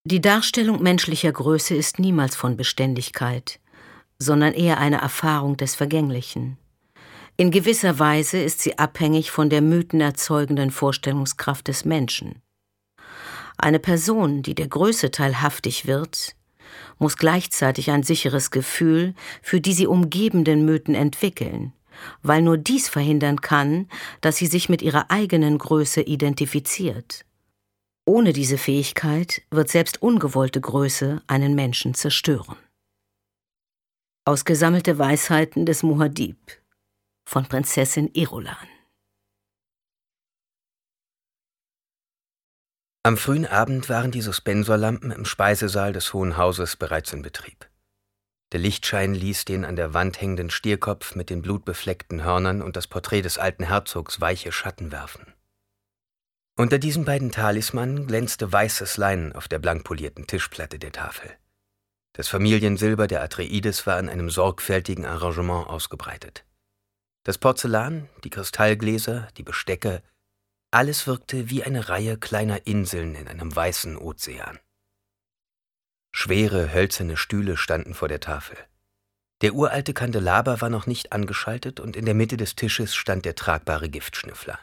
Die Darstellung menschlicher Größe ist niemals von Beständigkeit, sondern eher eine Erfahrung des Vergänglichen. In gewisser Weise ist sie abhängig von der mythenerzeugenden Vorstellungskraft des Menschen. Eine Person, die der Größe teilhaftig wird, muss gleichzeitig ein sicheres Gefühl für die sie umgebenden Mythen entwickeln, weil nur dies verhindern kann, dass sie sich mit ihrer eigenen Größe identifiziert. Ohne diese Fähigkeit wird selbst ungewollte Größe einen Menschen zerstören. Ausgesammelte Weisheiten des Muad'Dib von Prinzessin Irulan. Am frühen Abend waren die Suspensorlampen im Speisesaal des Hohen Hauses bereits in Betrieb. Der Lichtschein ließ den an der Wand hängenden Stierkopf mit den blutbefleckten Hörnern und das Porträt des alten Herzogs weiche Schatten werfen. Unter diesen beiden Talismanen glänzte weißes Leinen auf der blank polierten Tischplatte der Tafel. Das Familiensilber der Atreides war in einem sorgfältigen Arrangement ausgebreitet. Das Porzellan, die Kristallgläser, die Bestecke, alles wirkte wie eine Reihe kleiner Inseln in einem weißen Ozean. Schwere, hölzerne Stühle standen vor der Tafel. Der uralte Kandelaber war noch nicht angeschaltet und in der Mitte des Tisches stand der tragbare Giftschnüffler.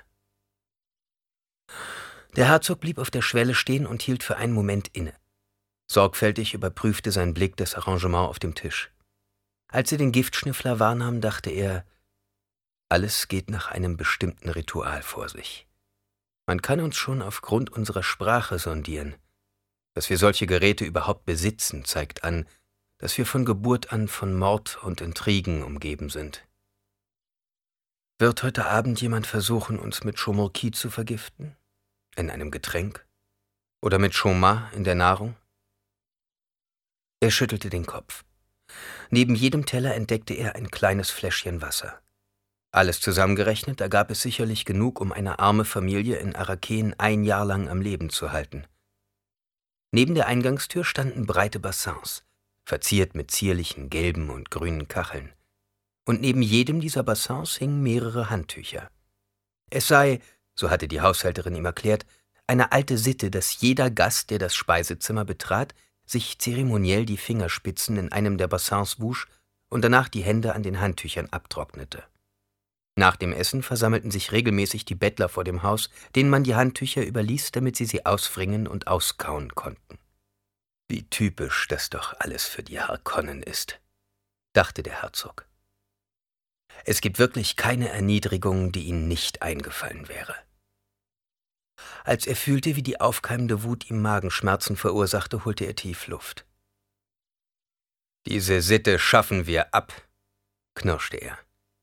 Der Herzog blieb auf der Schwelle stehen und hielt für einen Moment inne. Sorgfältig überprüfte sein Blick das Arrangement auf dem Tisch. Als er den Giftschnüffler wahrnahm, dachte er, alles geht nach einem bestimmten Ritual vor sich. Man kann uns schon aufgrund unserer Sprache sondieren. Dass wir solche Geräte überhaupt besitzen, zeigt an, dass wir von Geburt an von Mord und Intrigen umgeben sind. Wird heute Abend jemand versuchen, uns mit Chomorki zu vergiften? In einem Getränk? Oder mit Choma in der Nahrung? Er schüttelte den Kopf. Neben jedem Teller entdeckte er ein kleines Fläschchen Wasser. Alles zusammengerechnet ergab es sicherlich genug, um eine arme Familie in Arrakeen 1 Jahr lang am Leben zu halten. Neben der Eingangstür standen breite Bassins, verziert mit zierlichen gelben und grünen Kacheln. Und neben jedem dieser Bassins hingen mehrere Handtücher. Es sei, so hatte die Haushälterin ihm erklärt, eine alte Sitte, dass jeder Gast, der das Speisezimmer betrat, sich zeremoniell die Fingerspitzen in einem der Bassins wusch und danach die Hände an den Handtüchern abtrocknete. Nach dem Essen versammelten sich regelmäßig die Bettler vor dem Haus, denen man die Handtücher überließ, damit sie auswringen und auskauen konnten. Wie typisch das doch alles für die Harkonnen ist, dachte der Herzog. Es gibt wirklich keine Erniedrigung, die ihnen nicht eingefallen wäre. Als er fühlte, wie die aufkeimende Wut ihm Magenschmerzen verursachte, holte er tief Luft. »Diese Sitte schaffen wir ab«, knirschte er.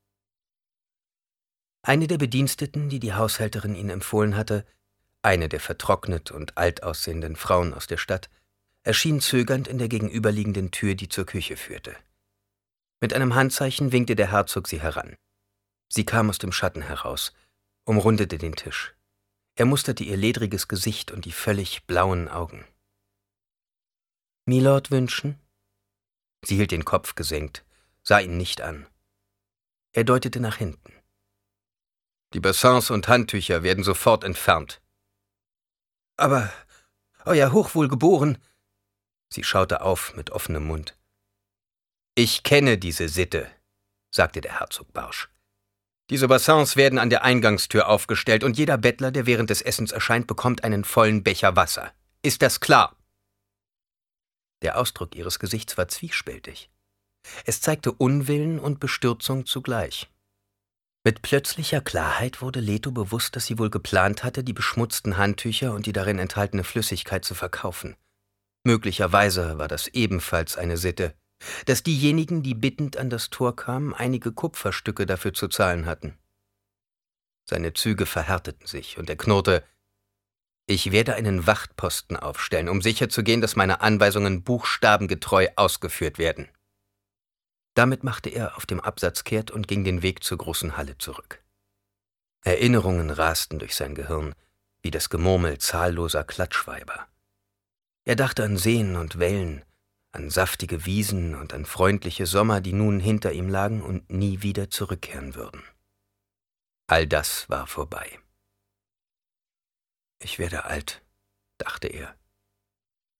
Eine der Bediensteten, die die Haushälterin ihn empfohlen hatte, eine der vertrocknet und alt aussehenden Frauen aus der Stadt, erschien zögernd in der gegenüberliegenden Tür, die zur Küche führte. Mit einem Handzeichen winkte der Herzog sie heran. Sie kam aus dem Schatten heraus, umrundete den Tisch. Er musterte ihr ledriges Gesicht und die völlig blauen Augen. »Milord wünschen?« Sie hielt den Kopf gesenkt, sah ihn nicht an. Er deutete nach hinten. »Die Bassins und Handtücher werden sofort entfernt.« »Aber, Euer Hochwohlgeboren...« Sie schaute auf mit offenem Mund. »Ich kenne diese Sitte«, sagte der Herzog barsch. »Diese Bassins werden an der Eingangstür aufgestellt und jeder Bettler, der während des Essens erscheint, bekommt einen vollen Becher Wasser. Ist das klar?« Der Ausdruck ihres Gesichts war zwiespältig. Es zeigte Unwillen und Bestürzung zugleich. Mit plötzlicher Klarheit wurde Leto bewusst, dass sie wohl geplant hatte, die beschmutzten Handtücher und die darin enthaltene Flüssigkeit zu verkaufen. Möglicherweise war das ebenfalls eine Sitte, dass diejenigen, die bittend an das Tor kamen, einige Kupferstücke dafür zu zahlen hatten. Seine Züge verhärteten sich und er knurrte, »Ich werde einen Wachtposten aufstellen, um sicherzugehen, dass meine Anweisungen buchstabengetreu ausgeführt werden.« Damit machte er auf dem Absatz kehrt und ging den Weg zur großen Halle zurück. Erinnerungen rasten durch sein Gehirn, wie das Gemurmel zahlloser Klatschweiber. Er dachte an Seen und Wellen, an saftige Wiesen und an freundliche Sommer, die nun hinter ihm lagen und nie wieder zurückkehren würden. All das war vorbei. »Ich werde alt«, dachte er.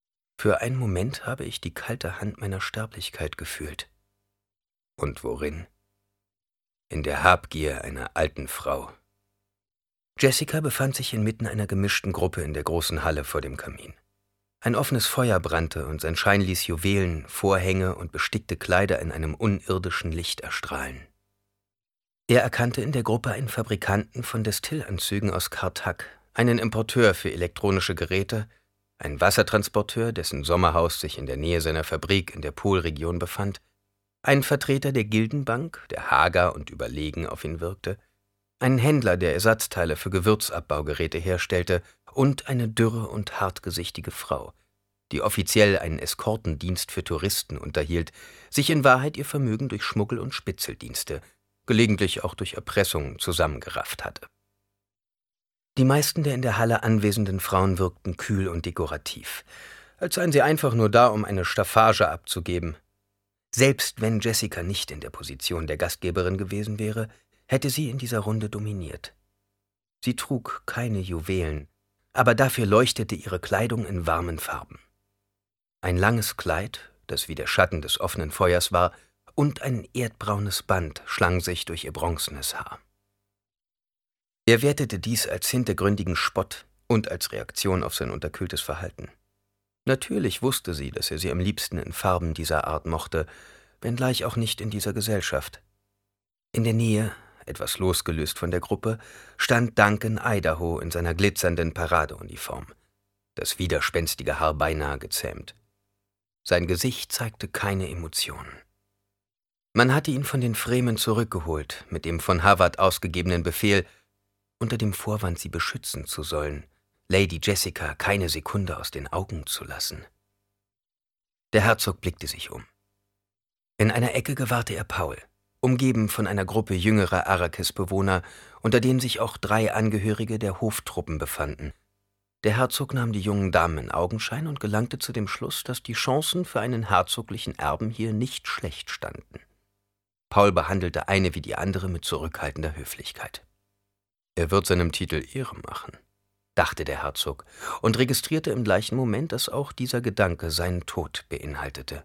Für einen Moment habe ich die kalte Hand meiner Sterblichkeit gefühlt. Und worin? In der Habgier einer alten Frau. Jessica befand sich inmitten einer gemischten Gruppe in der großen Halle vor dem Kamin. Ein offenes Feuer brannte und sein Schein ließ Juwelen, Vorhänge und bestickte Kleider in einem unirdischen Licht erstrahlen. Er erkannte in der Gruppe einen Fabrikanten von Destillanzügen aus Kartak, einen Importeur für elektronische Geräte, einen Wassertransporteur, dessen Sommerhaus sich in der Nähe seiner Fabrik in der Polregion befand, einen Vertreter der Gildenbank, der hager und überlegen auf ihn wirkte, einen Händler, der Ersatzteile für Gewürzabbaugeräte herstellte, und eine dürre und hartgesichtige Frau, die offiziell einen Eskortendienst für Touristen unterhielt, sich in Wahrheit ihr Vermögen durch Schmuggel- und Spitzeldienste, gelegentlich auch durch Erpressung, zusammengerafft hatte. Die meisten der in der Halle anwesenden Frauen wirkten kühl und dekorativ, als seien sie einfach nur da, um eine Staffage abzugeben. Selbst wenn Jessica nicht in der Position der Gastgeberin gewesen wäre, hätte sie in dieser Runde dominiert. Sie trug keine Juwelen, aber dafür leuchtete ihre Kleidung in warmen Farben. Ein langes Kleid, das wie der Schatten des offenen Feuers war, und ein erdbraunes Band schlang sich durch ihr bronzenes Haar. Er wertete dies als hintergründigen Spott und als Reaktion auf sein unterkühltes Verhalten. Natürlich wusste sie, dass er sie am liebsten in Farben dieser Art mochte, wenngleich auch nicht in dieser Gesellschaft. In der Nähe, etwas losgelöst von der Gruppe, stand Duncan Idaho in seiner glitzernden Paradeuniform, das widerspenstige Haar beinahe gezähmt. Sein Gesicht zeigte keine Emotionen. Man hatte ihn von den Fremen zurückgeholt, mit dem von Havard ausgegebenen Befehl, unter dem Vorwand, sie beschützen zu sollen, Lady Jessica keine Sekunde aus den Augen zu lassen. Der Herzog blickte sich um. In einer Ecke gewahrte er Paul, umgeben von einer Gruppe jüngerer Arrakis-Bewohner, unter denen sich auch 3 Angehörige der Hoftruppen befanden. Der Herzog nahm die jungen Damen in Augenschein und gelangte zu dem Schluss, dass die Chancen für einen herzoglichen Erben hier nicht schlecht standen. Paul behandelte eine wie die andere mit zurückhaltender Höflichkeit. Er wird seinem Titel Ehre machen, dachte der Herzog und registrierte im gleichen Moment, dass auch dieser Gedanke seinen Tod beinhaltete.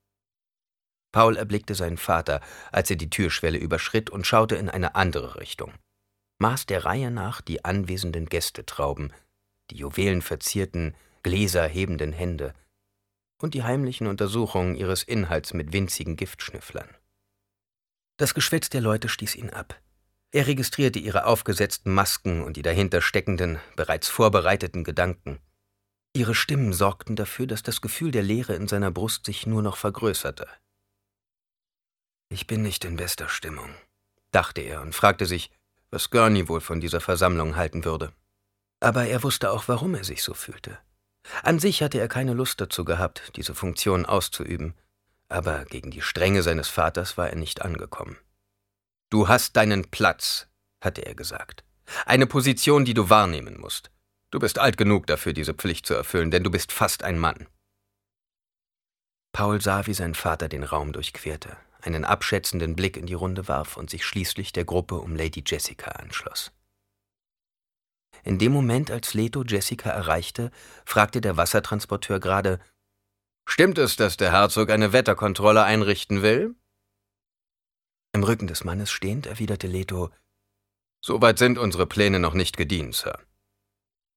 Paul erblickte seinen Vater, als er die Türschwelle überschritt, und schaute in eine andere Richtung, maß der Reihe nach die anwesenden Gästetrauben, die juwelenverzierten, gläserhebenden Hände und die heimlichen Untersuchungen ihres Inhalts mit winzigen Giftschnüfflern. Das Geschwätz der Leute stieß ihn ab. Er registrierte ihre aufgesetzten Masken und die dahinter steckenden, bereits vorbereiteten Gedanken. Ihre Stimmen sorgten dafür, dass das Gefühl der Leere in seiner Brust sich nur noch vergrößerte. »Ich bin nicht in bester Stimmung«, dachte er und fragte sich, was Gurney wohl von dieser Versammlung halten würde. Aber er wusste auch, warum er sich so fühlte. An sich hatte er keine Lust dazu gehabt, diese Funktion auszuüben, aber gegen die Strenge seines Vaters war er nicht angekommen. »Du hast deinen Platz«, hatte er gesagt. »Eine Position, die du wahrnehmen musst. Du bist alt genug dafür, diese Pflicht zu erfüllen, denn du bist fast ein Mann.« Paul sah, wie sein Vater den Raum durchquerte, einen abschätzenden Blick in die Runde warf und sich schließlich der Gruppe um Lady Jessica anschloss. In dem Moment, als Leto Jessica erreichte, fragte der Wassertransporteur gerade: »Stimmt es, dass der Herzog eine Wetterkontrolle einrichten will?« Im Rücken des Mannes stehend, erwiderte Leto: »Soweit sind unsere Pläne noch nicht gediehen, Sir.